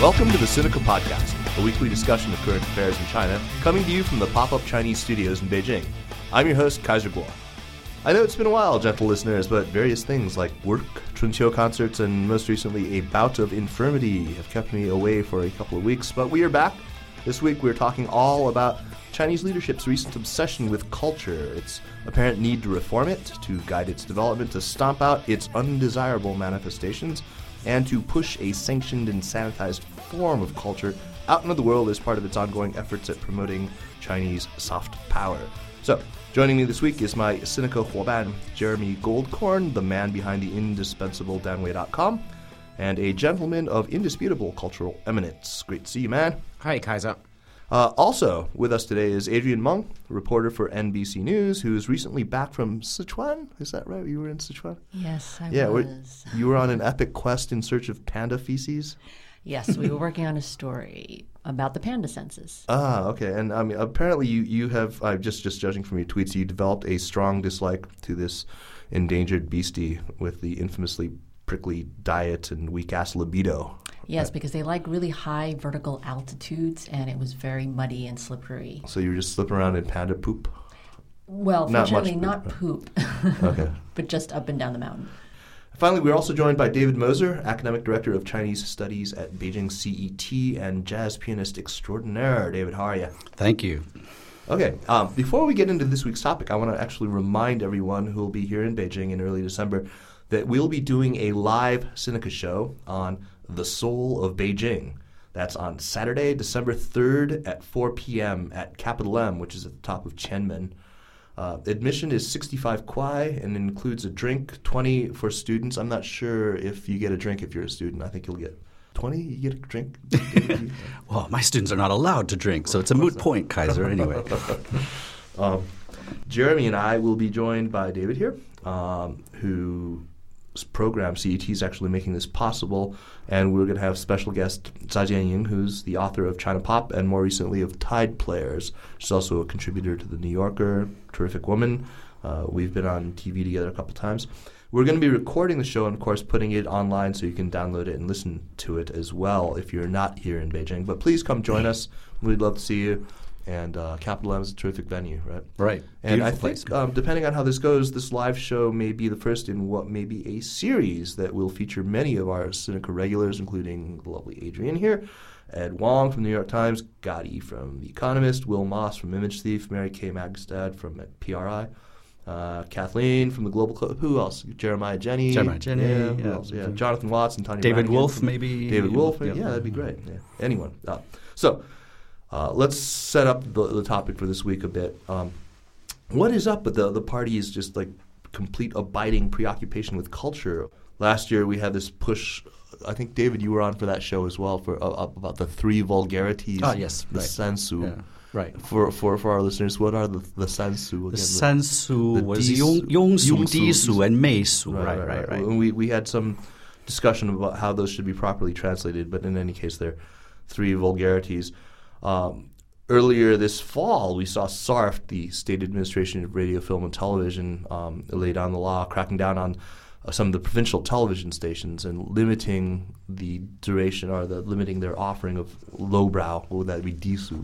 Welcome to the Sinica Podcast, a weekly discussion of current affairs in China, coming to you from the pop-up Chinese studios in Beijing. I'm your host, Kaiser Kuo. I know it's been a while, gentle listeners, but various things like work, Chunqiu concerts, and most recently a bout of infirmity have kept me away for a couple of weeks, but we are back. This week we're talking all about Chinese leadership's recent obsession with culture, its apparent need to reform it, to guide its development, to stomp out its undesirable manifestations, and to push a sanctioned and sanitized form of culture out into the world as part of its ongoing efforts at promoting Chinese soft power. So, joining me this week is my Sinica Huoban, Jeremy Goldkorn, the man behind the indispensable Danwei.com, and a gentleman of indisputable cultural eminence. Great to see you, man. Hi, Kaiser. Also with us today is Adrian Meng, reporter for NBC News, who's recently back from Sichuan. Is that right? You were in Sichuan? Yes, I was. You were on an epic quest in search of panda feces? Yes, we were working on a story about the panda census. Ah, okay. And I mean, apparently you have, just judging from your tweets, you developed a strong dislike to this endangered beastie with the infamously prickly diet and weak-ass libido. Yes, because they like really high vertical altitudes, and it was very muddy and slippery. So you were just slipping around in panda poop? Well, fortunately, not poop, Okay. but just up and down the mountain. Finally, we're also joined by David Moser, Academic Director of Chinese Studies at Beijing CET and jazz pianist extraordinaire. David, how are you? Thank you. Okay, before we get into this week's topic, I want to actually remind everyone who will be here in Beijing in early December that we'll be doing a live Sinica show on The Soul of Beijing. That's on Saturday, December 3rd at 4 p.m. at Capital M, which is at the top of Qianmen. Admission is 65 kuai and includes a drink, 20 for students. I'm not sure if you get a drink if you're a student. I think you'll get 20. You get a drink? Well, my students are not allowed to drink, so it's a moot point, Kaiser, anyway. Jeremy and I will be joined by David here, whose program, CET, is actually making this possible. And we're going to have special guest Zha Jianying, who's the author of China Pop and more recently of Tide Players. She's also a contributor to The New Yorker, terrific woman. We've been on TV together a couple times. We're going to be recording the show and, of course, putting it online so you can download it and listen to it as well if you're not here in Beijing. But please come join us. We'd love to see you. And Capital M is a terrific venue, right? Right. And Beautiful I think, depending on how this goes, this live show may be the first in what may be a series that will feature many of our Sinica regulars, including the lovely Adrian here, Ed Wong from the New York Times, Gotti from The Economist, Will Moss from Image Thief, Mary Kay Magstad from PRI, Kathleen from the Global Club. Who else? Jeremiah Jenny. Yeah, who else? Yeah. Jonathan Watts and Tanya David Brannigan Wolf, maybe. David Wolf. Yeah, that'd be great. Yeah. Anyone. Let's set up the topic for this week a bit. What is up with the party's just like complete abiding preoccupation with culture? Last year we had this push. I think, David, you were on for that show as well for about the three vulgarities. Ah, yes, the right. sensu. Yeah, right. For our listeners, what are the sensu? The sensu was yongsu, disu, and meisu. Right. And we had some discussion about how those should be properly translated, but in any case, they're three vulgarities. Earlier this fall, we saw SARF, the State Administration of Radio, Film, and Television, lay down the law, cracking down on some of the provincial television stations and limiting the duration or limiting their offering of lowbrow, what would that be, disu,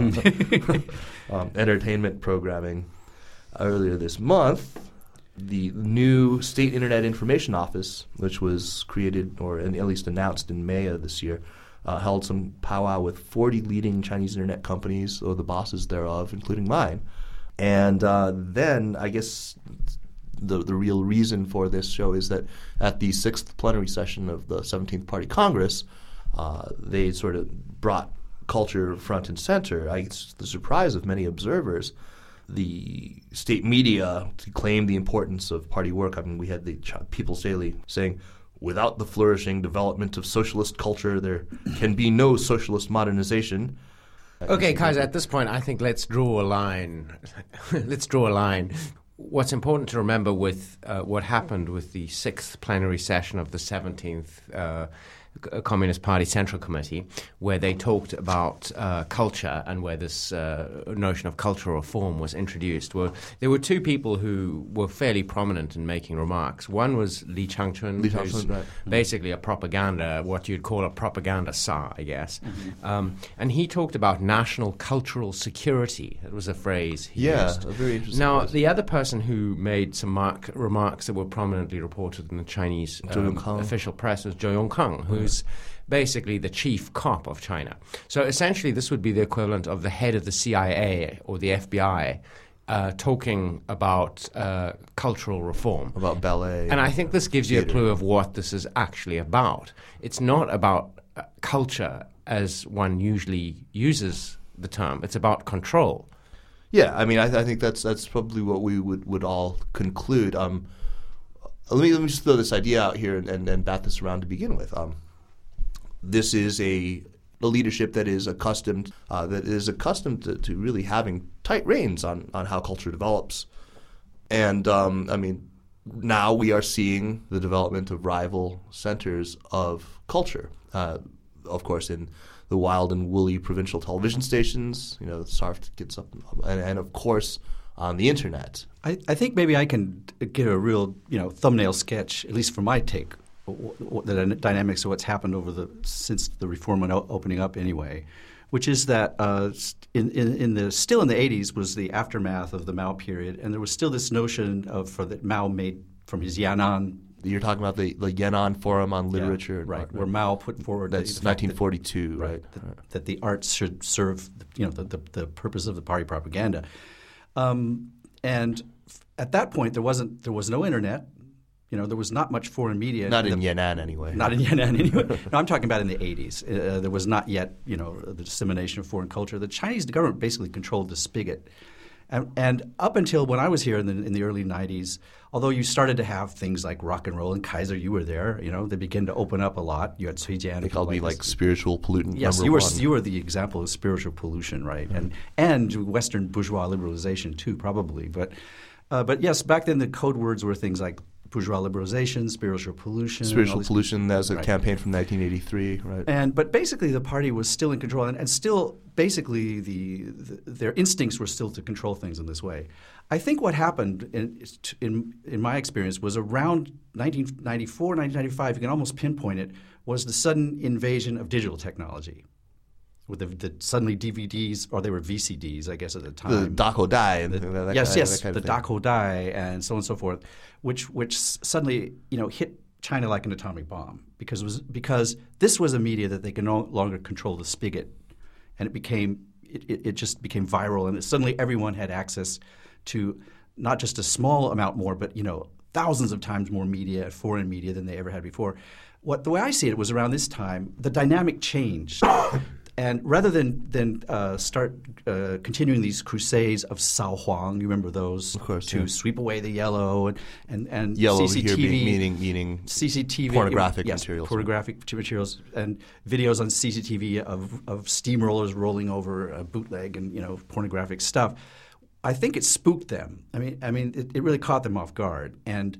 entertainment programming. Earlier this month, the new State Internet Information Office, which was created or at least announced in May of this year, held some powwow with 40 leading Chinese internet companies, or the bosses thereof, including mine. And then I guess the real reason for this show is that at the 6th plenary session of the 17th Party Congress, they sort of brought culture front and center. It's the surprise of many observers. The state media claimed the importance of party work. I mean, we had the People's Daily saying, without the flourishing development of socialist culture, there can be no socialist modernization. Okay, Kaiser, at this point, I think let's draw a line. What's important to remember with what happened with the 6th plenary session of the 17th Communist Party Central Committee, where they talked about culture and where this notion of cultural reform was introduced. Well, there were two people who were fairly prominent in making remarks. One was Li Changchun, who's right. basically what you'd call a propaganda tsar, I guess. And he talked about national cultural security. That was a phrase he used. A very interesting Now, phrase. the other person who made some remarks that were prominently reported in the Chinese official press was Zhou Yongkang, who's basically the chief cop of China. So essentially this would be the equivalent of the head of the CIA or the FBI talking about cultural reform. About ballet. And I think this gives you a theater. clue of what this is actually about. It's not about culture as one usually uses the term. It's about control. Yeah, I mean, I think that's probably what we would all conclude. Let me just throw this idea out here and bat this around to begin with. This is a leadership that is accustomed to really having tight reins on how culture develops, and I mean, now we are seeing the development of rival centers of culture. Of course, in the wild and woolly provincial television stations, SARF gets up, and of course on the internet. I think maybe I can give a real thumbnail sketch, at least for my take, the dynamics of what's happened since the reform opening up anyway, which is that still in the 80s was the aftermath of the Mao period, and there was still this notion that Mao made from his Yan'an. You're talking about the Yan'an Forum on Literature, and right? Art, Where Mao put forward that's 1942, right? That the arts should serve the purpose of the party propaganda, and at that point there was no internet. There was not much foreign media. Not in Yan'an anyway. Not in Yan'an anyway. No, I'm talking about in the 80s. There was not yet the dissemination of foreign culture. The Chinese government basically controlled the spigot. And up until when I was here in the early 90s, although you started to have things like rock and roll, and Kaiser, you were there, they began to open up a lot. You had Cui Jian. They called me like spiritual pollutant yes, number one. You were the example of spiritual pollution, right? And Western bourgeois liberalization too, probably. But yes, back then the code words were things like bourgeois liberalization, spiritual pollution. Spiritual pollution, that was a campaign from 1983, right? But basically the party was still in control, and still basically their instincts were still to control things in this way. I think what happened in my experience was around 1994, 1995, you can almost pinpoint it, was the sudden invasion of digital technology. With the suddenly DVDs, or they were VCDs, I guess at the time. The Dakodai. The Dakodai and so on and so forth, which suddenly hit China like an atomic bomb because this was a media that they could no longer control the spigot, and it just became viral, and suddenly everyone had access to not just a small amount more, but thousands of times more media, foreign media, than they ever had before. The way I see it was around this time the dynamic changed. And rather than start continuing these crusades of Sao Huang, you remember those, of course, to sweep away the yellow and yellow CCTV, here meaning CCTV pornographic materials, pornographic materials, and videos on CCTV of steamrollers rolling over a bootleg and pornographic stuff. I think it spooked them. I mean, it really caught them off guard, and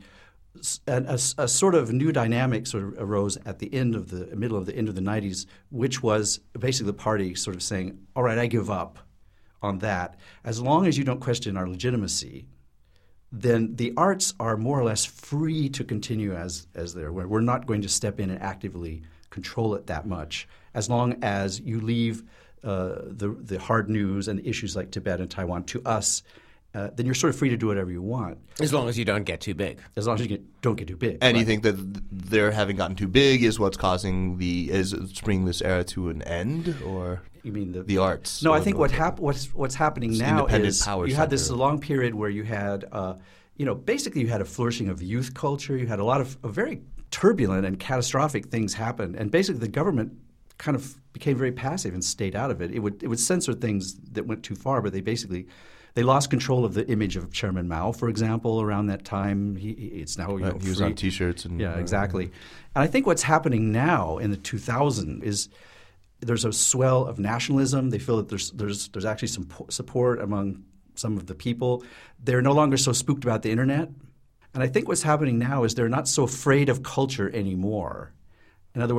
a sort of new dynamic sort of arose at the end of the 90s, which was basically the party sort of saying, all right, I give up on that. As long as you don't question our legitimacy, then the arts are more or less free to continue as they're. We're not going to step in and actively control it that much, as long as you leave the hard news and issues like Tibet and Taiwan to us. Then you're sort of free to do whatever you want. As long as you don't get too big. As long as you don't get too big. And you think that their having gotten too big is what's bringing this era to an end, or you mean the arts? No, I think what's happening now is you had this long period where you had basically you had a flourishing of youth culture. You had a lot of very turbulent and catastrophic things happen, and basically the government kind of became very passive and stayed out of it. It would censor things that went too far, but they lost control of the image of Chairman Mao, for example, around that time. It's now he was on T-shirts and exactly. And I think what's happening now in the 2000s is there's a swell of nationalism. They feel that there's actually some support among some of the people. They're no longer so spooked about the internet. And I think what's happening now is they're not so afraid of culture anymore. In other words,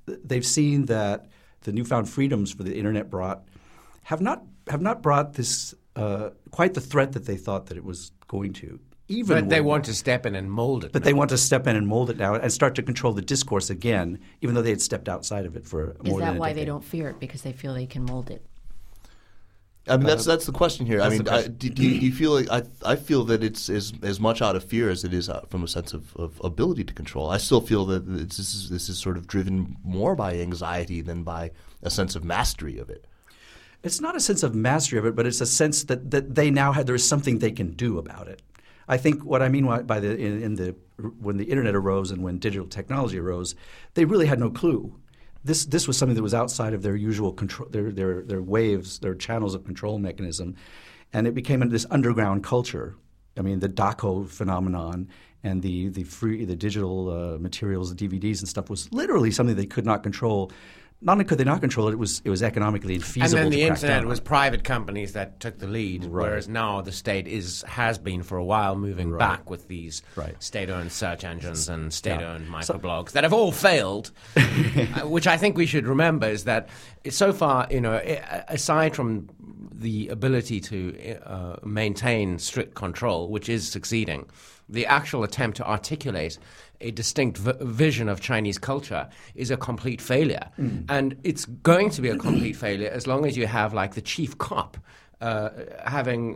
they've seen that the newfound freedoms for the internet have not brought this quite the threat that they thought that it was going to. But they want to step in and mold it. But they want to step in and mold it now and start to control the discourse again, even though they had stepped outside of it for more than a decade. Is that why they don't fear it? Because they feel they can mold it? I mean, that's the question here. I mean, do you feel like I feel that it's as much out of fear as it is from a sense of ability to control. I still feel that this is sort of driven more by anxiety than by a sense of mastery of it. It's not a sense of mastery of it, but it's a sense that they now have there is something they can do about it. I think what I mean by when the internet arose and when digital technology arose, they really had no clue. This was something that was outside of their usual control, their waves, their channels of control mechanism, and it became this underground culture. I mean, the DACO phenomenon and the digital materials, the DVDs and stuff was literally something they could not control. Not only could they not control it, it was economically infeasible. And then the to crack internet down was private companies that took the lead, whereas now the state has been for a while moving back with these state-owned search engines and state-owned microblogs that have all failed. Which I think we should remember is that so far, aside from the ability to maintain strict control, which is succeeding, the actual attempt to articulate a distinct vision of Chinese culture is a complete failure. And it's going to be a complete failure as long as you have like the chief cop having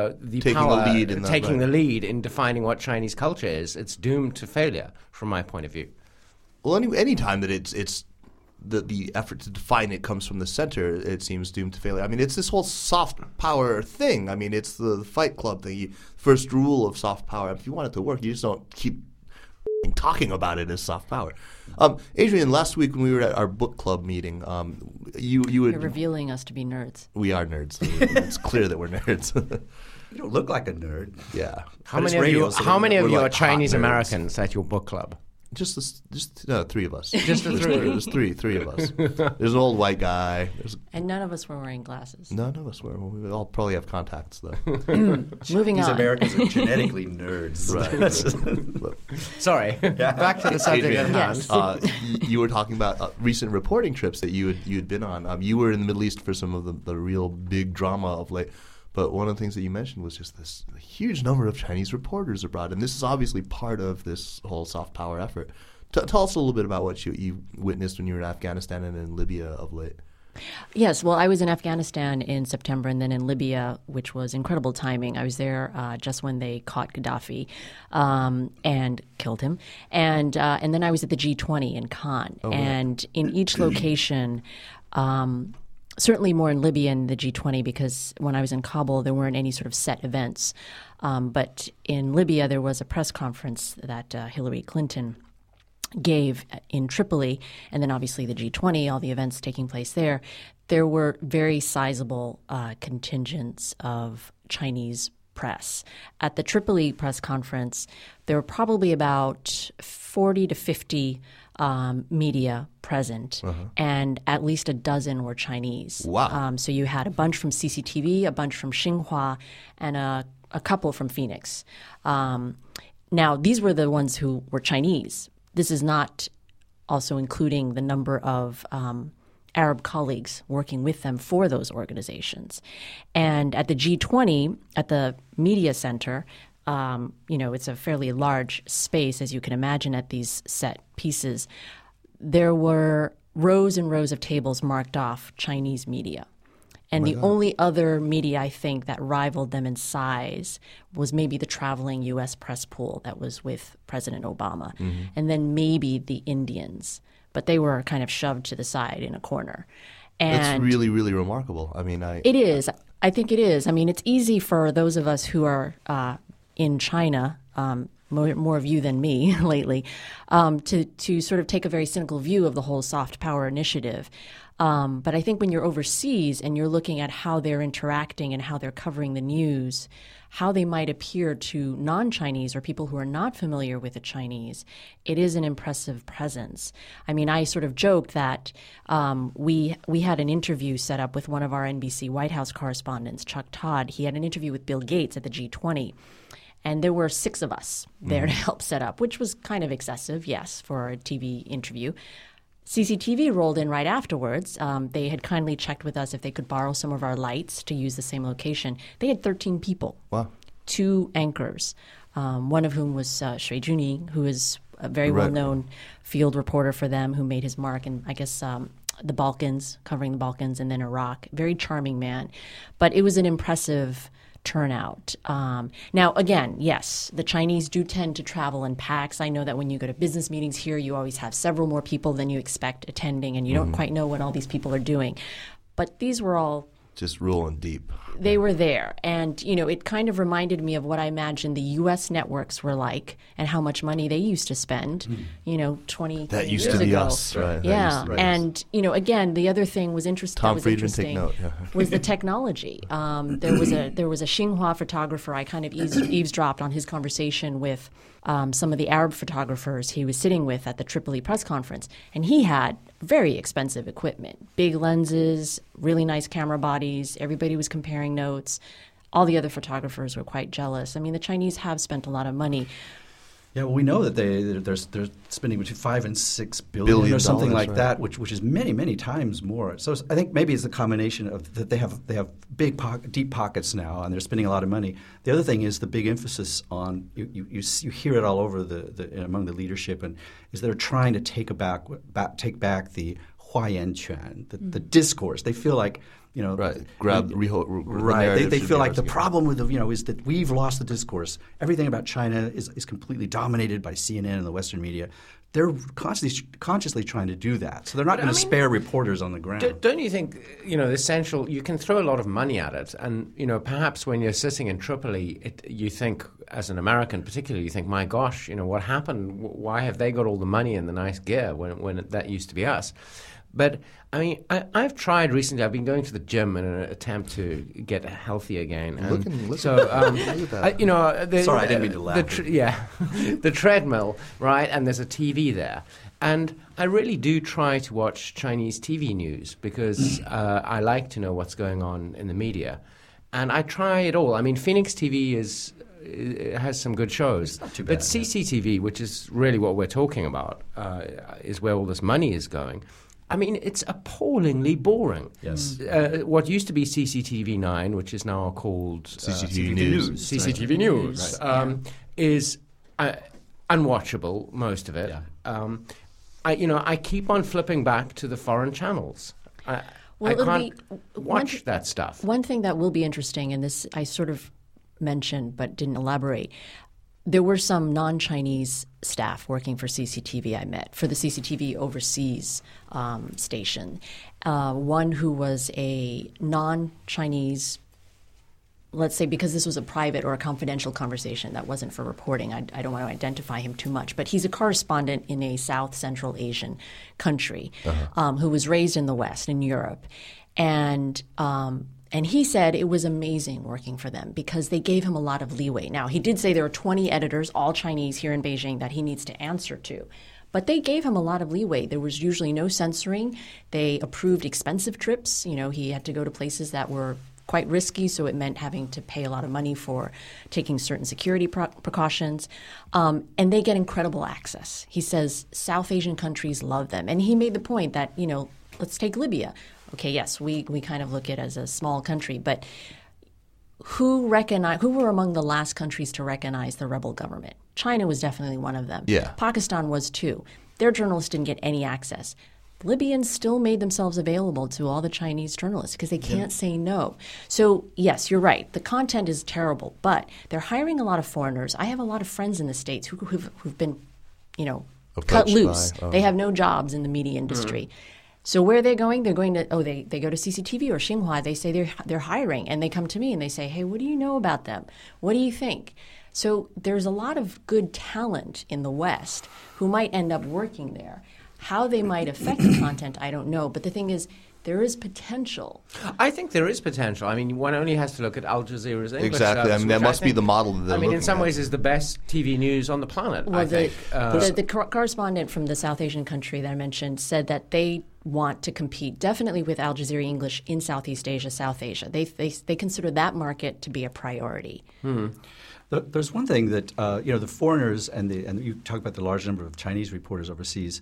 the lead in defining what Chinese culture is. It's doomed to failure from my point of view. Well, any time that it's the effort to define it comes from the center, it seems doomed to failure. I mean, it's this whole soft power thing. I mean, it's the Fight Club thing. The first rule of soft power. If you want it to work, you just don't keep talking about it as soft power. Adrian, last week when we were at our book club meeting, You're revealing us to be nerds. We are nerds. It's clear that we're nerds. You don't look like a nerd. Yeah. How many of you are Chinese Americans at your book club? Just three of us. Just the three? There's three of us. There's an old white guy. And none of us were wearing glasses. None of us were. We all probably have contacts, though. Moving These on. Americans are genetically nerds. Right. Sorry. Back to the subject at hand. Yes. You were talking about recent reporting trips that you had been on. You were in the Middle East for some of the real big drama of late. But one of the things that you mentioned was just this huge number of Chinese reporters abroad. And this is obviously part of this whole soft power effort. Tell us a little bit about what you witnessed when you were in Afghanistan and in Libya of late. Yes, well, I was in Afghanistan in September and then in Libya, which was incredible timing. I was there just when they caught Gaddafi and killed him. And then I was at the G20 in Cannes. Oh, and in each location certainly more in Libya and the G20 because when I was in Kabul, there weren't any sort of set events. But in Libya, there was a press conference that Hillary Clinton gave in Tripoli, and then obviously the G20, all the events taking place there. There were very sizable contingents of Chinese press. At the Tripoli press conference, there were probably about 40 to 50 media present, and at least a dozen were Chinese. Wow. So you had a bunch from CCTV, a bunch from Xinhua, and a couple from Phoenix. Now, these were the ones who were Chinese. This is not also including the number of Arab colleagues working with them for those organizations. And at the G20, at the media center, it's a fairly large space, as you can imagine, at these set pieces. There were rows and rows of tables marked off Chinese media. And the only other media, I think, that rivaled them in size was maybe the traveling U.S. press pool that was with President Obama. And then maybe the Indians. But they were kind of shoved to the side in a corner. And that's really, really remarkable. I mean, it is. I think it is. I mean, it's easy for those of us who are in China, more of you than me lately, to sort of take a very cynical view of the whole soft power initiative. But I think when you're overseas and you're looking at how they're interacting and how they're covering the news, how they might appear to non-Chinese or people who are not familiar with the Chinese, it is an impressive presence. I mean, I sort of joked that we had an interview set up with one of our NBC White House correspondents, Chuck Todd. He had an interview with Bill Gates at the G20. And there were 6 of us there to help set up, which was kind of excessive, yes, for a TV interview. CCTV rolled in right afterwards. They had kindly checked with us if they could borrow some of our lights to use the same location. They had 13 people. Wow. 2 anchors, one of whom was Shui Juning, who is a very well-known field reporter for them, who made his mark in, I guess, the Balkans, covering the Balkans, and then Iraq. Very charming man. But it was an impressive turnout. Now, again, yes, the Chinese do tend to travel in packs. I know that when you go to business meetings here, you always have several more people than you expect attending, and you don't quite know what all these people are doing. But these were all just rolling deep. They were there. And, it kind of reminded me of what I imagined the U.S. networks were like and how much money they used to spend, 20 That used years to be ago. us, right? Yeah. And, again, the other thing was interesting. Tom Friedman, take note. Yeah. Was the technology. There was a Xinhua photographer. I kind of eavesdropped on his conversation with some of the Arab photographers he was sitting with at the Tripoli press conference. And he had very expensive equipment, big lenses, really nice camera bodies. Everybody was comparing notes. All the other photographers were quite jealous. I mean, the Chinese have spent a lot of money. Yeah, well, we know that they're spending between $5 and $6 billion or something like that, which is many, many times more. So I think maybe it's a combination of that they have big deep pockets now, and they're spending a lot of money. The other thing is the big emphasis on you hear it all over among the leadership, and is they're trying to take back the Huayanquan, the discourse. They feel like. Grab the They feel like the problem with is that we've lost the discourse. Everything about China is completely dominated by CNN and the Western media. They're consciously trying to do that, so they're not going to spare reporters on the ground. Don't you think the central? You can throw a lot of money at it, and perhaps when you're sitting in Tripoli, you think, as an American particularly, you think, my gosh, what happened? Why have they got all the money and the nice gear when that used to be us? But, I mean, I've tried recently. I've been going to the gym in an attempt to get healthy again. And look so, at that. Sorry, I didn't mean to laugh. The treadmill, right? And there's a TV there. And I really do try to watch Chinese TV news because I like to know what's going on in the media. And I try it all. I mean, Phoenix TV it has some good shows. Not too bad, but CCTV, which is really what we're talking about, is where all this money is going. I mean, it's appallingly boring. Yes. What used to be CCTV 9, which is now called CCTV News. CCTV News, is unwatchable, most of it. Yeah. I keep on flipping back to the foreign channels. I can't watch that stuff. One thing that will be interesting, and this I sort of mentioned but didn't elaborate, there were some non-Chinese staff working for CCTV I met, for the CCTV overseas station. One who was a non-Chinese, let's say because this was a private or a confidential conversation that wasn't for reporting. I don't want to identify him too much, but he's a correspondent in a South Central Asian country who was raised in the West, in Europe. And he said it was amazing working for them because they gave him a lot of leeway. Now, he did say there are 20 editors, all Chinese, here in Beijing that he needs to answer to. But they gave him a lot of leeway. There was usually no censoring. They approved expensive trips. He had to go to places that were quite risky, so it meant having to pay a lot of money for taking certain security precautions. And they get incredible access. He says South Asian countries love them. And he made the point that, let's take Libya. Okay, yes, we kind of look at it as a small country, but who were among the last countries to recognize the rebel government? China was definitely one of them. Yeah. Pakistan was too. Their journalists didn't get any access. Libyans still made themselves available to all the Chinese journalists because they can't say no. So, yes, you're right. The content is terrible, but they're hiring a lot of foreigners. I have a lot of friends in the States who've been, cut loose. They have no jobs in the media industry. So where are they going? They're going to they go to CCTV or Xinhua. They say they're hiring, and they come to me and they say, "Hey, what do you know about them? What do you think?" So there's a lot of good talent in the West who might end up working there. How they might affect the content, I don't know. But the thing is, there is potential. I think there is potential. I mean, one only has to look at Al Jazeera's English Exactly. service, I mean, that must be the model that they're in some ways is the best TV news on the planet, well, I think. The correspondent from the South Asian country that I mentioned said that they want to compete definitely with Al Jazeera English in Southeast Asia, South Asia. They consider that market to be a priority. There's one thing that the foreigners and you talk about the large number of Chinese reporters overseas.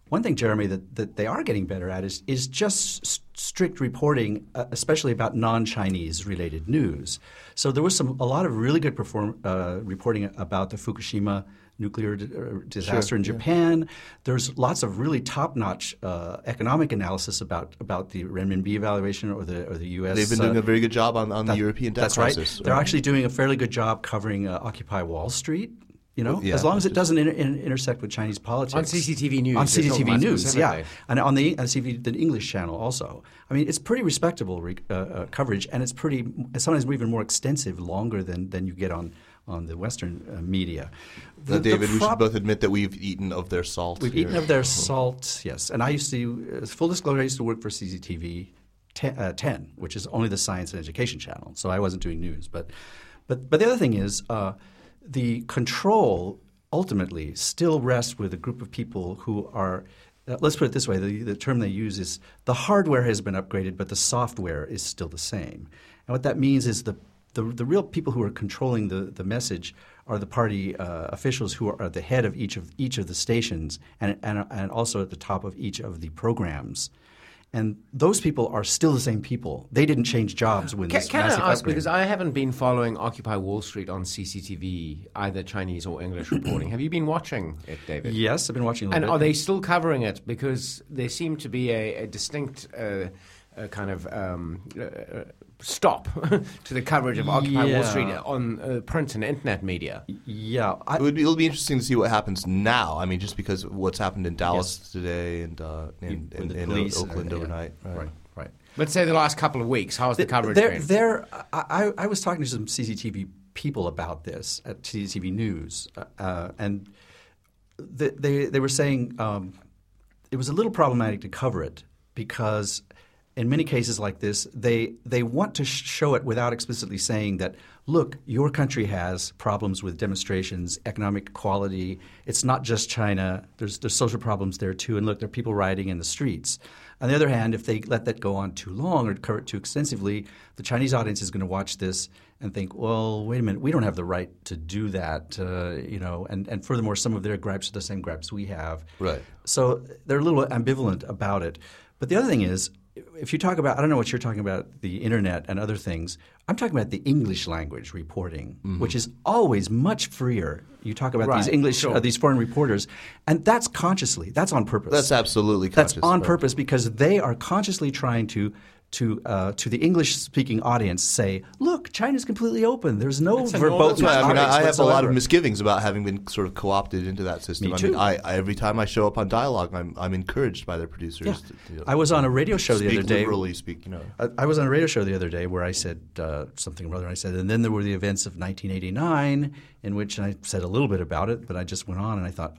one thing, Jeremy, that they are getting better at is just strict reporting, especially about non-Chinese related news. So there was a lot of really good reporting about the Fukushima nuclear disaster in Japan. There's lots of really top-notch economic analysis about the renminbi evaluation or the U.S. They've been doing a very good job on the European debt crisis. Right. They're actually doing a fairly good job covering Occupy Wall Street. As long as it doesn't intersect with Chinese politics. On CCTV News. On CCTV News, yeah. And on the English channel also. I mean, it's pretty respectable coverage, and it's sometimes even more extensive, longer than you get on the Western media. David, we should both admit that we've eaten of their salt. We've eaten of their salt, yes. And I used to, full disclosure, I used to work for CCTV 10, which is only the science and education channel. So I wasn't doing news. But the other thing is the control ultimately still rests with a group of people who are let's put it this way, the term they use is the hardware has been upgraded, but the software is still the same. And what that means is the real people who are controlling the message are the party officials who are at the head of each of the stations and also at the top of each of the programs. And those people are still the same people. They didn't change jobs when this massive Can I ask, upgrade. because I haven't been following Occupy Wall Street on CCTV, either Chinese or English reporting. Have you been watching it, David? Yes, I've been watching a little And bit. are they still covering it? Because there seemed to be a distinct kind of stop to the coverage of Occupy Wall Street on print and internet media. Yeah. It'll be interesting to see what happens now. I mean, just because of what's happened in Dallas today and in Oakland overnight. Right. Let's say the last couple of weeks. How's the coverage been? I was talking to some CCTV people about this at CCTV News, and they were saying it was a little problematic to cover it because in many cases like this, they want to show it without explicitly saying that, look, your country has problems with demonstrations, economic equality. It's not just China. There's social problems there too. And look, there are people rioting in the streets. On the other hand, if they let that go on too long or cover it too extensively, the Chinese audience is going to watch this and think, well, wait a minute, we don't have the right to do that, and furthermore, some of their gripes are the same gripes we have. Right. So they're a little ambivalent about it. But the other thing is, if you talk about – I don't know what you're talking about, the internet and other things. I'm talking about the English language reporting, which is always much freer. You talk about these foreign reporters, and that's consciously – that's on purpose. That's absolutely conscious. That's on purpose because they are consciously trying to the English-speaking audience say, look, China's completely open. There's no verbose. I have a lot of misgivings about having been sort of co-opted into that system. Me too. I mean, every time I show up on Dialogue, I'm encouraged by their producers. Yeah. I was on a radio show the other day. I was on a radio show the other day where I said something or other. I said, and then there were the events of 1989, in which I said a little bit about it, but I just went on and I thought,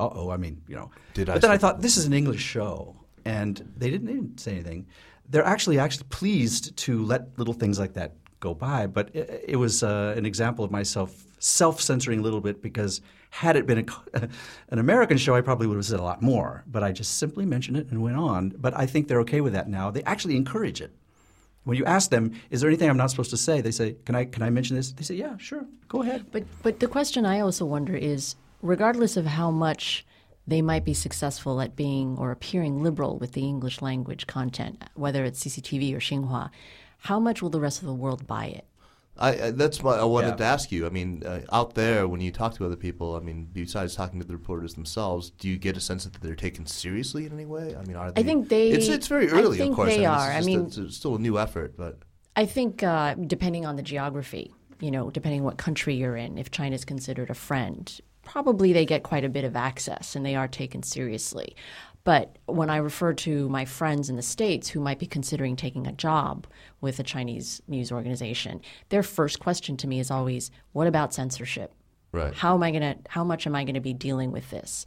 But then I thought, this is an English show, and they didn't say anything. They're actually pleased to let little things like that go by, but it was an example of myself self-censoring a little bit because had it been an American show, I probably would have said a lot more. But I just simply mentioned it and went on. But I think they're okay with that now. They actually encourage it. When you ask them, is there anything I'm not supposed to say? They say, can I mention this? They say, yeah, sure, go ahead. But the question I also wonder is, regardless of how much they might be successful at being or appearing liberal with the English language content, whether it's CCTV or Xinhua, how much will the rest of the world buy it? That's what I wanted to ask you. I mean, out there, when you talk to other people, I mean, besides talking to the reporters themselves, do you get a sense that they're taken seriously in any way? I mean, are they? I think they. It's very early, I think of course. They are. It's still a new effort, but I think depending on the geography, depending what country you're in, if China's considered a friend, probably they get quite a bit of access and they are taken seriously. But when I refer to my friends in the States who might be considering taking a job with a Chinese news organization, their first question to me is always, what about censorship? Right. How much am I going to be dealing with this?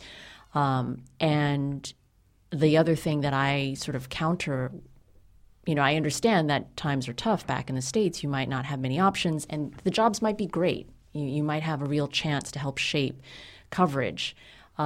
And the other thing that I sort of counter, I understand that times are tough back in the States. You might not have many options and the jobs might be great. You might have a real chance to help shape coverage.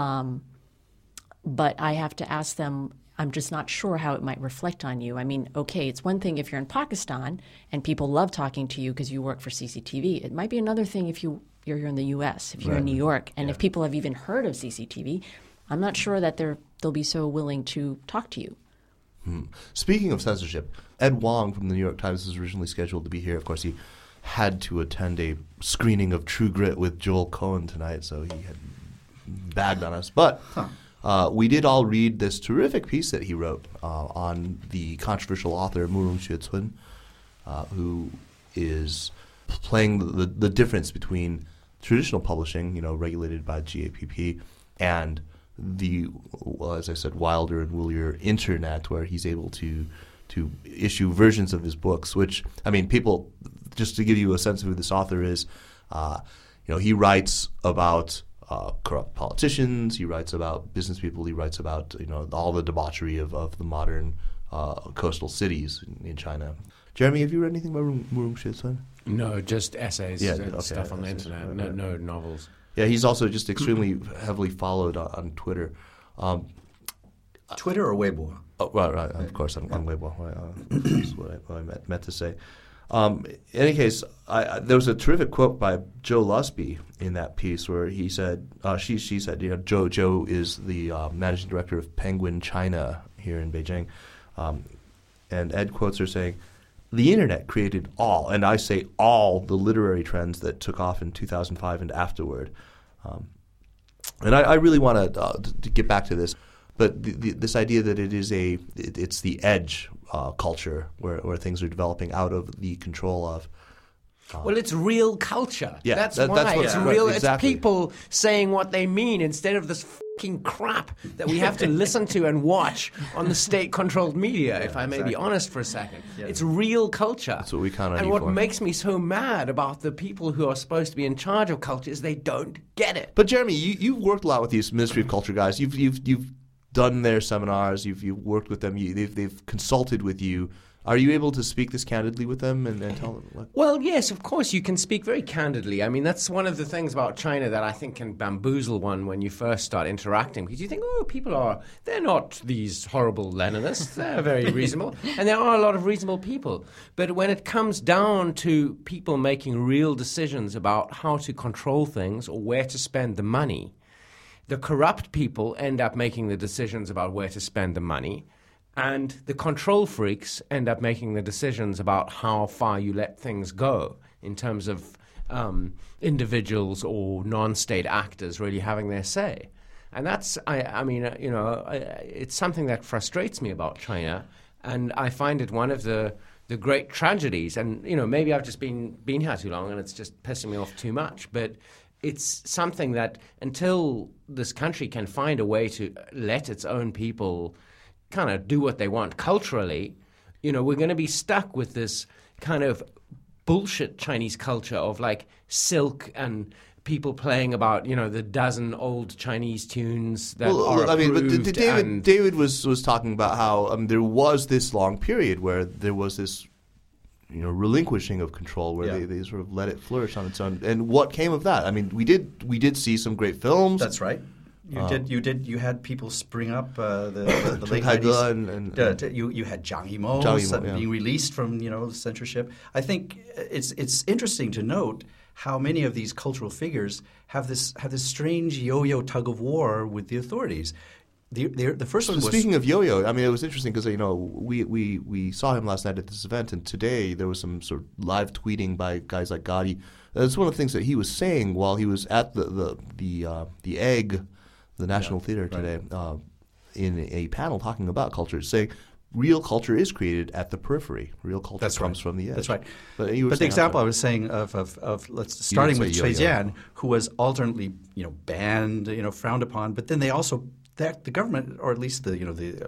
But I have to ask them, I'm just not sure how it might reflect on you. I mean, okay, it's one thing if you're in Pakistan and people love talking to you because you work for CCTV. It might be another thing if you're here in the U.S., if you're in New York. And if people have even heard of CCTV, I'm not sure that they're they'll be so willing to talk to you. Speaking of censorship, Ed Wong from the New York Times was originally scheduled to be here. Of course, he had to attend a screening of True Grit with Joel Cohen tonight, so he had bagged on us. But we did all read this terrific piece that he wrote on the controversial author Murong Xuecun, who is playing the difference between traditional publishing, regulated by GAPP, and the, as I said, wilder and woolier internet, where he's able to issue versions of his books, which, people, just to give you a sense of who this author is, he writes about corrupt politicians, he writes about business people, he writes about, all the debauchery of the modern coastal cities in China. Jeremy, have you read anything about Murong Xuecun? No, just essays and stuff on the internet. No novels. Yeah, he's also just extremely heavily followed on Twitter. Twitter or Weibo? Oh, right, of course, on Weibo. That's what I meant to say. In any case, there was a terrific quote by Joe Lusby in that piece where he said, she said, Joe is the managing director of Penguin China here in Beijing. And Ed quotes her saying, "The internet created all, and I say all, the literary trends that took off in 2005 and afterward." And I really want to get back to this, but this idea that it's the edge culture where things are developing out of the control of. Well, it's real culture. Yeah, that's that's why what it's right, real. exactly. It's people saying what they mean instead of this fucking crap that we have to listen to and watch on the state-controlled media. If I may be honest for a second, it's real culture. That's what we count on. And you what for. makes me so mad about the people who are supposed to be in charge of culture is they don't get it. But Jeremy, you've worked a lot with these Ministry of Culture guys. You've done their seminars. You've worked with them. They've consulted with you. Are you able to speak this candidly with them and tell them? What? Well, yes, of course, you can speak very candidly. That's one of the things about China that I think can bamboozle one when you first start interacting. Because you think, they're not these horrible Leninists. They're very reasonable. And there are a lot of reasonable people. But when it comes down to people making real decisions about how to control things or where to spend the money, the corrupt people end up making the decisions about where to spend the money. And the control freaks end up making the decisions about how far you let things go in terms of individuals or non-state actors really having their say. And that's, it's something that frustrates me about China. And I find it one of the great tragedies. And, maybe I've just been here too long and it's just pissing me off too much. But it's something that until this country can find a way to let its own people kind of do what they want culturally, we're going to be stuck with this kind of bullshit Chinese culture of like silk and people playing about, the dozen old Chinese tunes that are approved. But David was talking about how there was this long period where there was this relinquishing of control where they sort of let it flourish on its own. And what came of that? We did see some great films. That's right. You had people spring up the late 90s. You had Zhang Yimou being released from censorship. I think it's interesting to note how many of these cultural figures have this strange yo-yo tug of war with the authorities. The first one was... Speaking of yo-yo, it was interesting because we saw him last night at this event, and today there was some sort of live tweeting by guys like Gotti. That's one of the things that he was saying while he was at the Egg, the National Theater today, in a panel talking about culture, saying real culture is created at the periphery. Real culture comes from the edge. That's right. But the example I was saying of starting with Cui Jian, who was alternately banned, frowned upon, but then they also the government, or at least the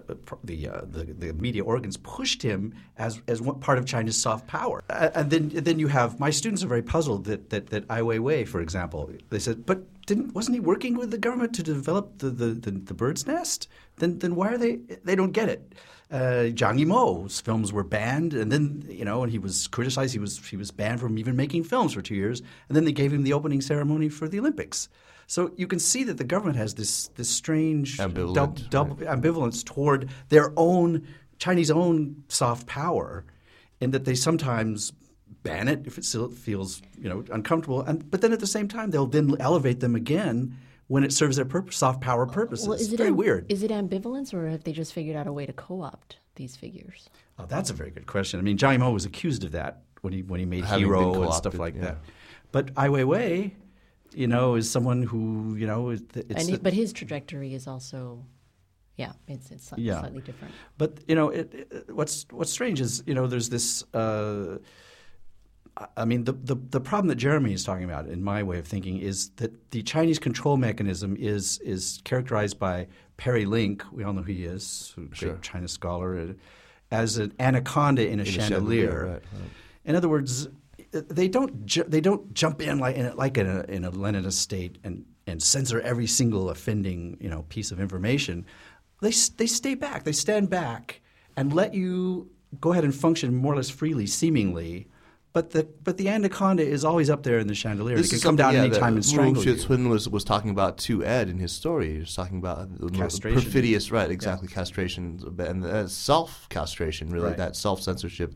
media organs, pushed him as one part of China's soft power. And then you have my students are very puzzled that Ai Weiwei, for example, they said, but wasn't he working with the government to develop the bird's nest? Then why are they don't get it? Zhang Yimou's films were banned, and then and he was criticized. He was banned from even making films for 2 years, and then they gave him the opening ceremony for the Olympics. So you can see that the government has this strange double ambivalence toward their own Chinese own soft power, in that they sometimes ban it if it still feels uncomfortable, but then at the same time they'll then elevate them again when it serves their soft power purposes. Well, is it very weird. Is it ambivalence, or have they just figured out a way to co-opt these figures? Oh, that's a very good question. I mean, Zhang Yimou was accused of that when he made Having Hero been and stuff co-opted, like yeah. that. But Ai Weiwei, is someone who, But his trajectory is also, it's slightly different. But what's strange is there's this. The problem that Jeremy is talking about, in my way of thinking, is that the Chinese control mechanism is characterized by Perry Link. We all know who he is, a great China scholar, as an anaconda in a chandelier. Right. In other words, they don't jump in like in a Leninist state and censor every single offending piece of information. They stay back. They stand back and let you go ahead and function more or less freely, seemingly. But the anaconda is always up there in the chandelier. It can come down any time and strangle you. Wu Shizun was talking about to Ed in his story. He was talking about castration. Perfidious, right? Exactly, castration and self-castration. Really, right. That self-censorship.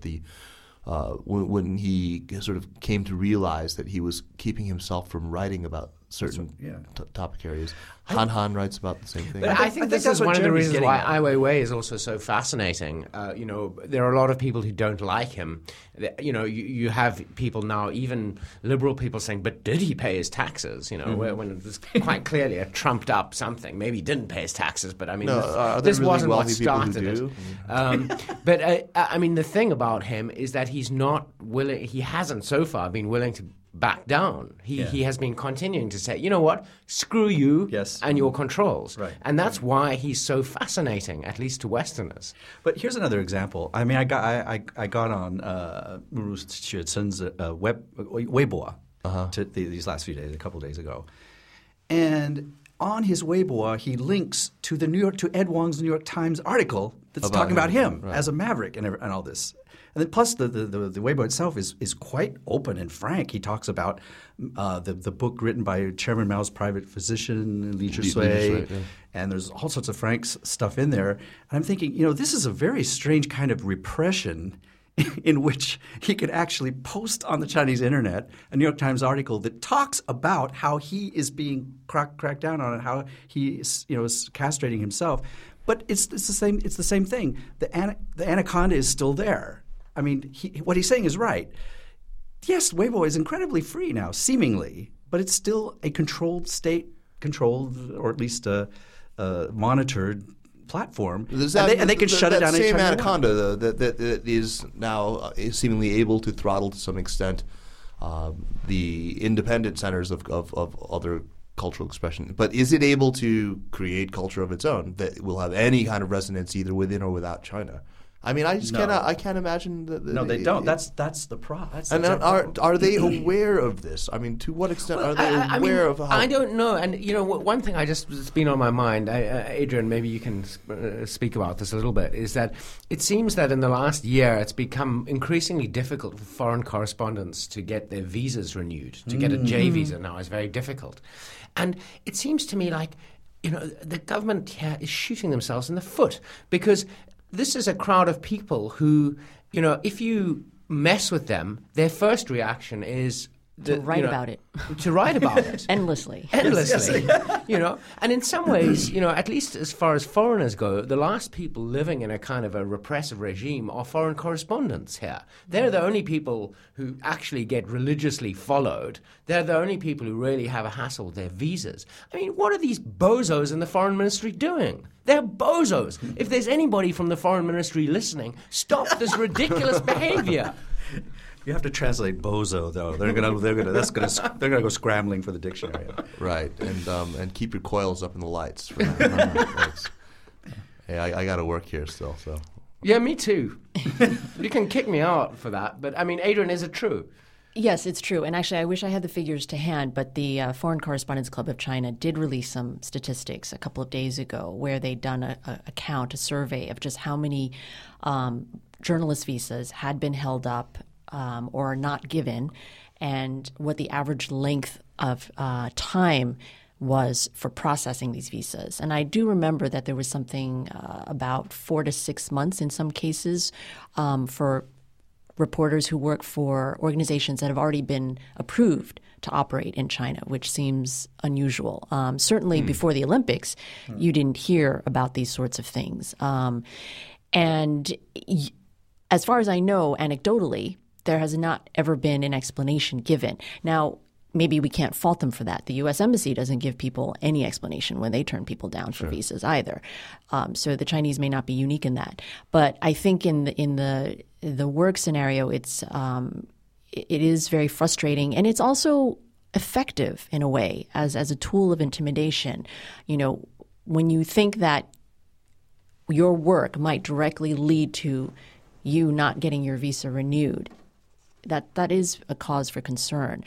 When he sort of came to realize that he was keeping himself from writing about certain topic areas. Han writes about the same thing. But I think this is one of the reasons why Ai Weiwei is also so fascinating. There are a lot of people who don't like him. You have people now, even liberal people, saying, "But did he pay his taxes?" When it was quite clearly a trumped up something. Maybe he didn't pay his taxes, but I mean, this really wasn't what started it. But the thing about him is that he's not willing. He hasn't so far been willing to back down. He has been continuing to say, you know what, screw you and your controls. Right. And that's why he's so fascinating, at least to Westerners. But here's another example. I mean, I got on Muru Xuechen's Weibo these last few days, a couple of days ago. And on his Weibo, he links to Ed Wong's New York Times article that's talking about him as a maverick and all this. And then plus the Weibo itself is quite open and frank. He talks about the book written by Chairman Mao's private physician, Li Zhisui, and there's all sorts of frank stuff in there. And I'm thinking, this is a very strange kind of repression in which he could actually post on the Chinese internet a New York Times article that talks about how he is being cracked down on and how he is castrating himself. But it's the same. It's the same thing. The anaconda is still there. I mean, what he's saying is right. Yes, Weibo is incredibly free now, seemingly, but it's still a controlled or at least a monitored platform, and they can shut it down. That same anaconda, though, that is now seemingly able to throttle to some extent the independent centers of other cultural expression. But is it able to create culture of its own that will have any kind of resonance either within or without China? I mean, I can't imagine that. No, they don't. That's the problem. And are they aware of this? I mean, to what extent are they aware of how? I don't know. And one thing it's been on my mind, Adrian, maybe you can speak about this a little bit, is that it seems that in the last year it's become increasingly difficult for foreign correspondents to get their visas renewed. To get a J visa now is very difficult, and it seems to me like the government here is shooting themselves in the foot because this is a crowd of people who, if you mess with them, their first reaction is to write about it. To write about it. Endlessly. And in some ways, at least as far as foreigners go, the last people living in a kind of a repressive regime are foreign correspondents here. They're the only people who actually get religiously followed. They're the only people who really have a hassle with their visas. I mean, what are these bozos in the foreign ministry doing? They're bozos. If there's anybody from the foreign ministry listening, stop this ridiculous behavior. You have to translate bozo, though. They're gonna go scrambling for the dictionary. Right, and keep your coils up in the lights. Hey, I got to work here still. So yeah, me too. You can kick me out for that, but I mean, Adrian, is it true? Yes, it's true. And actually, I wish I had the figures to hand, but the Foreign Correspondents Club of China did release some statistics a couple of days ago where they'd done a survey of just how many journalist visas had been held up or not given, and what the average length of time was for processing these visas. And I do remember that there was something about 4 to 6 months in some cases for reporters who work for organizations that have already been approved to operate in China, which seems unusual. Certainly before the Olympics, you didn't hear about these sorts of things. As far as I know, anecdotally, there has not ever been an explanation given. Now, maybe we can't fault them for that. The U.S. Embassy doesn't give people any explanation when they turn people down for visas either. So the Chinese may not be unique in that. But I think in the work scenario, it is very frustrating, and it's also effective in a way as a tool of intimidation. You know, when you think that your work might directly lead to you not getting your visa renewed, that is a cause for concern.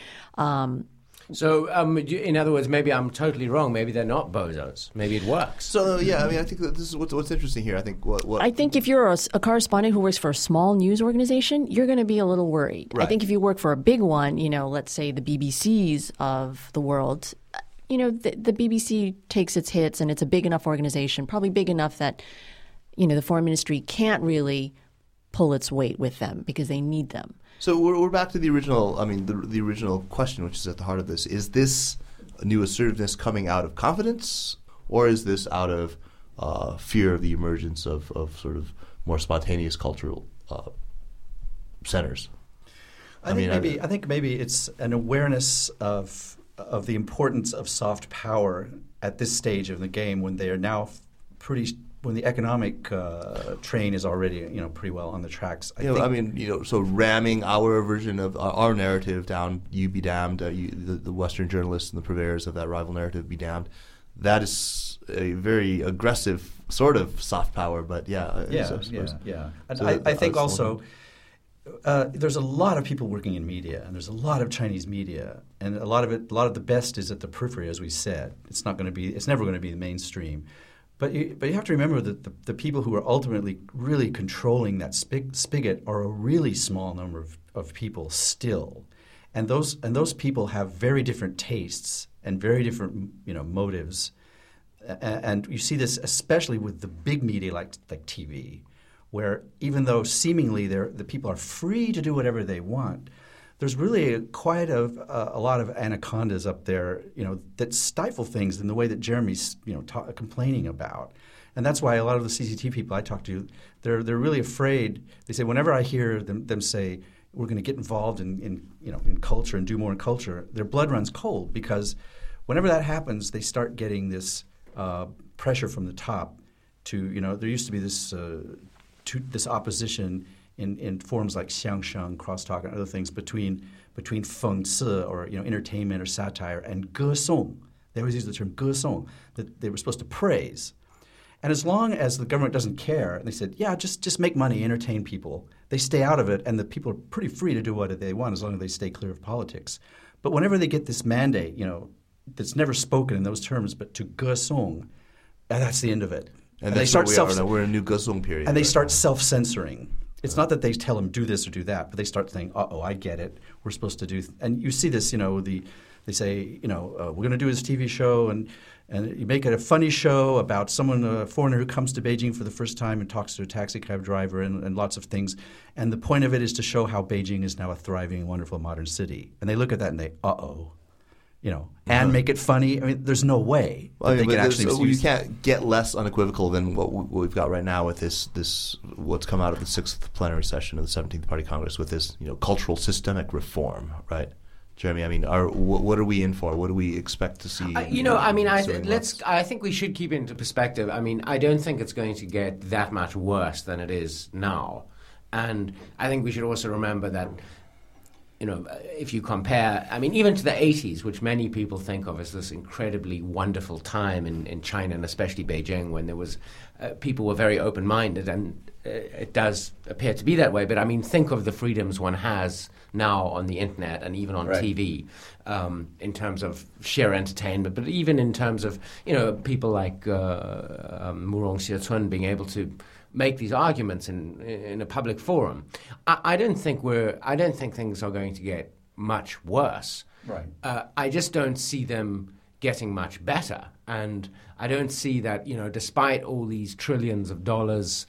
So, in other words, maybe I'm totally wrong. Maybe they're not bozos. Maybe it works. So, yeah, I mean, I think that this is what's interesting here. I think I think if you're a correspondent who works for a small news organization, you're going to be a little worried. Right. I think if you work for a big one, you know, let's say the BBCs of the world, you know, the BBC takes its hits, and it's a big enough organization, probably big enough that, you know, the foreign ministry can't really pull its weight with them because they need them. So we're back to the original. I mean, the original question, which is at the heart of this: is this new assertiveness coming out of confidence, or is this out of fear of the emergence of sort of more spontaneous cultural centers? I think maybe it's an awareness of the importance of soft power at this stage of the game when they are now when the economic train is already, you know, pretty well on the tracks. So ramming our version of our narrative down, you be damned, the Western journalists and the purveyors of that rival narrative be damned. That is a very aggressive sort of soft power, but yeah. And I think also there's a lot of people working in media, and there's a lot of Chinese media, and a lot of the best is at the periphery, as we said. It's never going to be the mainstream. But you have to remember that the people who are ultimately really controlling that spigot are a really small number of people still, and those people have very different tastes and very different, you know, motives, and you see this especially with the big media like TV, where even though seemingly the people are free to do whatever they want, there's really quite a lot of anacondas up there, you know, that stifle things in the way that Jeremy's, you know, complaining about. And that's why a lot of the CCT people I talk to, they're really afraid. They say whenever I hear them say we're going to get involved in culture and do more in culture, their blood runs cold, because whenever that happens, they start getting this pressure from the top to, you know, there used to be this opposition in forums like xiangsheng, crosstalk, and other things between feng ci, or, you know, entertainment or satire, and ge song. They always use the term ge song, that they were supposed to praise. And as long as the government doesn't care, and they said, yeah, just make money, entertain people, they stay out of it, and the people are pretty free to do what they want as long as they stay clear of politics. But whenever they get this mandate, you know, that's never spoken in those terms, but to ge song, that's the end of it. And they start we're in a new ge song period. And they start self-censoring. It's not that they tell them do this or do that, but they start saying, "Uh-oh, I get it. We're supposed to do." And you see this, you know, they say, you know, we're going to do this TV show, and you make it a funny show about a foreigner who comes to Beijing for the first time and talks to a taxi cab driver and lots of things. And the point of it is to show how Beijing is now a thriving, wonderful modern city. And they look at that and they, uh-oh. You know, and make it funny. I mean, there's no way that they can actually. You can't get less unequivocal than what we've got right now with this what's come out of the 6th plenary session of the 17th Party Congress with this, you know, cultural systemic reform, right? Jeremy, I mean, what are we in for? What do we expect to see? I think we should keep it into perspective. I mean, I don't think it's going to get that much worse than it is now, and I think we should also remember that, you know, if you compare, I mean, even to the 80s, which many people think of as this incredibly wonderful time in China, and especially Beijing, when there was people were very open-minded, and it does appear to be that way. But I mean, think of the freedoms one has now on the internet and even on TV, in terms of sheer entertainment, but even in terms of, you know, people like Murong Xie-chun being able to make these arguments in a public forum. I don't think things are going to get much worse. Right. I just don't see them getting much better, and I don't see that, you know, despite all these trillions of dollars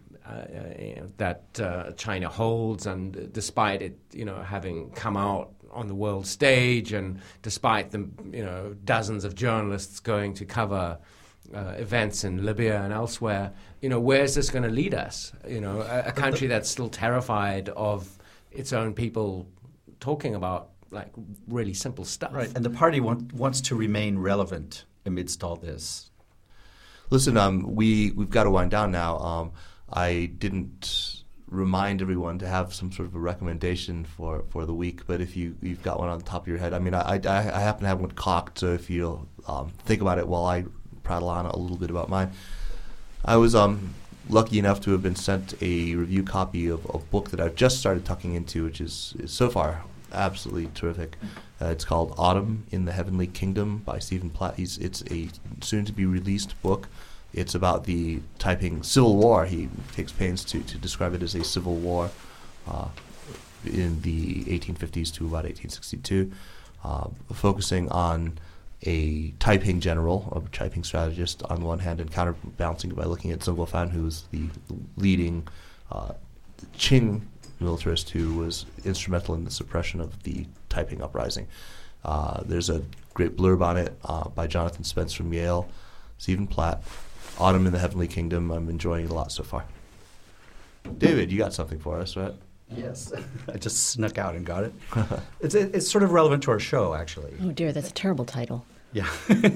that China holds, and despite it, you know, having come out on the world stage, and despite the dozens of journalists going to cover events in Libya and elsewhere, where's this going to lead us? A country that's still terrified of its own people talking about like really simple stuff. Right, and the party wants to remain relevant amidst all this. Listen, we've got to wind down now. I didn't remind everyone to have some sort of a recommendation for the week, but if you've got one on the top of your head, I mean, I happen to have one cocked, so if you'll think about it while I prattle on a little bit about mine. I was lucky enough to have been sent a review copy of a book that I've just started tucking into, which is so far absolutely terrific. It's called Autumn in the Heavenly Kingdom by Stephen Platt. It's a soon-to-be-released book. It's about the Taiping Civil War. He takes pains to describe it as a civil war in the 1850s to about 1862, focusing on a Taiping general, a Taiping strategist on one hand, and counterbalancing it by looking at Zheng Guofan, who's the leading Qing militarist who was instrumental in the suppression of the Taiping uprising. There's a great blurb on it by Jonathan Spence from Yale, Stephen Platt, Autumn in the Heavenly Kingdom. I'm enjoying it a lot so far. David, you got something for us, right? Yes. I just snuck out and got it. It's sort of relevant to our show, actually. Oh, dear, that's a terrible title. Yeah.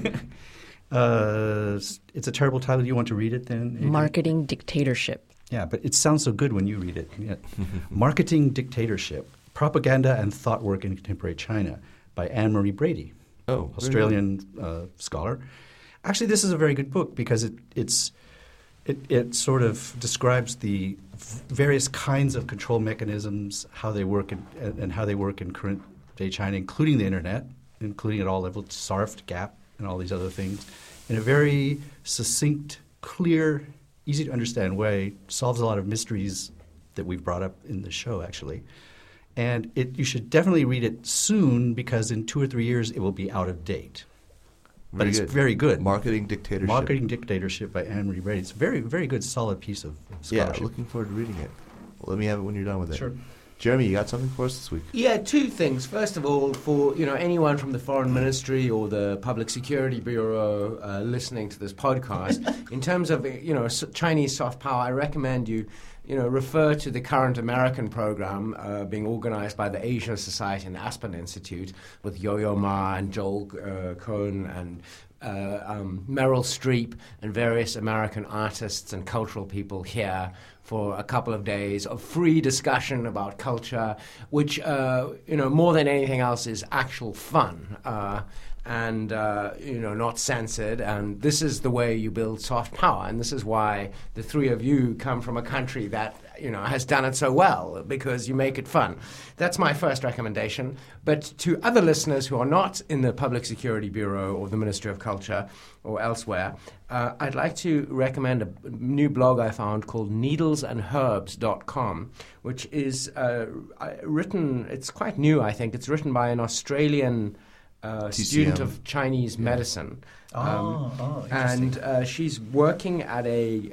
It's a terrible title. You want to read it then? Adrian? Marketing Dictatorship. Yeah, but it sounds so good when you read it. Yeah. Marketing Dictatorship, Propaganda and Thought Work in Contemporary China by Anne-Marie Brady, Australian scholar. Actually, this is a very good book because it sort of describes the various kinds of control mechanisms, how they work and how they work in current day China, including the internet, including at all levels, SARFT, GAP, and all these other things, in a very succinct, clear, easy to understand way. Solves a lot of mysteries that we've brought up in the show, actually. And you should definitely read it soon because in 2 or 3 years it will be out of date. But it's very good. Marketing Dictatorship. Marketing Dictatorship by Anne-Marie Brady. It's a very, very good, solid piece of scholarship. Yeah, looking forward to reading it. Well, let me have it when you're done with it. Sure. Jeremy, you got something for us this week? Yeah, 2 things. First of all, for anyone from the Foreign Ministry or the Public Security Bureau listening to this podcast, in terms of Chinese soft power, I recommend you refer to the current American program being organized by the Asia Society and Aspen Institute with Yo-Yo Ma and Joel Cohen and Meryl Streep and various American artists and cultural people here for a couple of days of free discussion about culture, which, more than anything else is actual fun. And not censored, and this is the way you build soft power, and this is why the 3 of you come from a country that has done it so well, because you make it fun. That's my first recommendation. But to other listeners who are not in the Public Security Bureau or the Ministry of Culture or elsewhere, I'd like to recommend a new blog I found called needlesandherbs.com, which is written, it's quite new, I think. It's written by an Australian student of Chinese medicine, and she's working at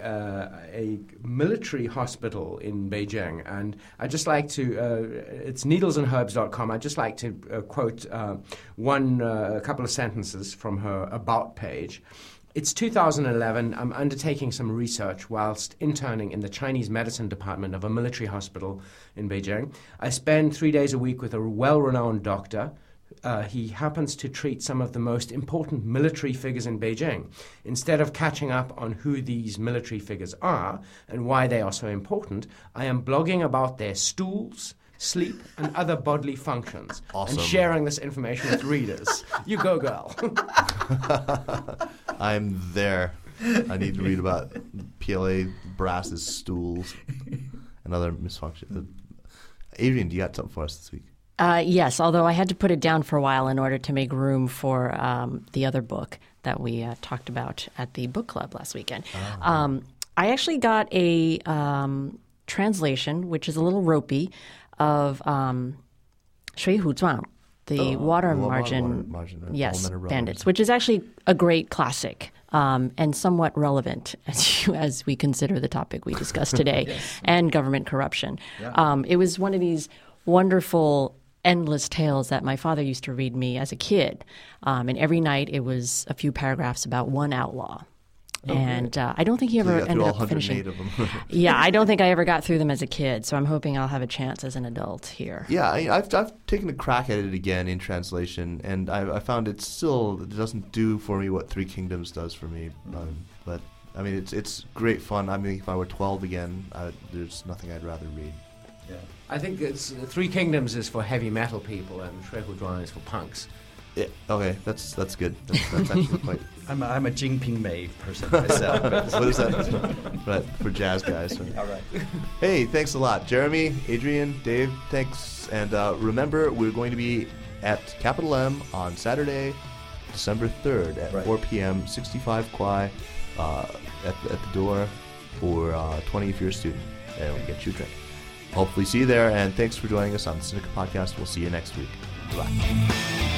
a military hospital in Beijing. And I just like to it's needlesandherbs.com. I just like to quote a couple of sentences from her about page. It's 2011. I'm undertaking some research whilst interning in the Chinese medicine department of a military hospital in Beijing. I spend 3 days a week with a well-renowned doctor. He happens to treat some of the most important military figures in Beijing. Instead of catching up on who these military figures are and why they are so important, I am blogging about their stools, sleep, and other bodily functions. Awesome. And sharing this information with readers. You go, girl. I'm there. I need to read about PLA brass's stools and other misfunctions. Adrian, do you got something for us this week? Yes, although I had to put it down for a while in order to make room for the other book that we talked about at the book club last weekend. I actually got a translation, which is a little ropey, of Shui Hu Zhuang, the water margin bandits, which is actually a great classic and somewhat relevant as we consider the topic we discussed today, and government corruption. Yeah. It was one of these wonderful endless tales that my father used to read me as a kid. And every night it was a few paragraphs about one outlaw. And I don't think he ever ended up finishing. Of them. Yeah, I don't think I ever got through them as a kid, so I'm hoping I'll have a chance as an adult here. Yeah, I've taken a crack at it again in translation, and I found it doesn't do for me what Three Kingdoms does for me. But I mean, it's great fun. I mean, if I were 12 again, there's nothing I'd rather read. Yeah. I think it's Three Kingdoms is for heavy metal people and Shui Hu Zhuan is for punks. Yeah, okay, that's good. That's actually quite. I'm a Jingping Mei person myself. What is that? Right, for jazz guys. So. All right. Hey, thanks a lot, Jeremy, Adrian, Dave. Thanks, and remember, we're going to be at Capital M on Saturday, December 3rd at 4 p.m. 65 Kwai at the door for 20 if you're a student, and we'll get you a drink. Hopefully, see you there, and thanks for joining us on the Sinica Podcast. We'll see you next week. Bye.